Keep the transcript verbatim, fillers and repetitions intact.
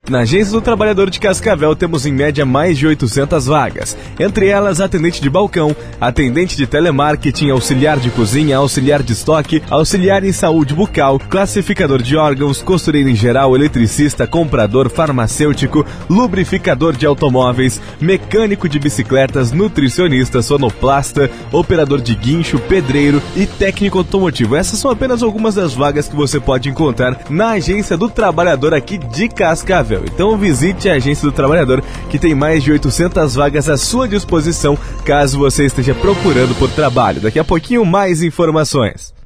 Na Agência do Trabalhador de Cascavel temos em média mais de oitocentas vagas, entre elas atendente de balcão, atendente de telemarketing, auxiliar de cozinha, auxiliar de estoque, auxiliar em saúde bucal, classificador de órgãos, costureiro em geral, eletricista, comprador, farmacêutico, lubrificador de automóveis, mecânico de bicicletas, nutricionista, sonoplasta, operador de guincho, pedreiro e técnico automotivo. Essas são apenas algumas das vagas que você pode encontrar na Agência do Trabalhador aqui de Cascavel. Então visite a Agência do Trabalhador, que tem mais de oitocentas vagas à sua disposição, caso você esteja procurando por trabalho. Daqui a pouquinho mais informações.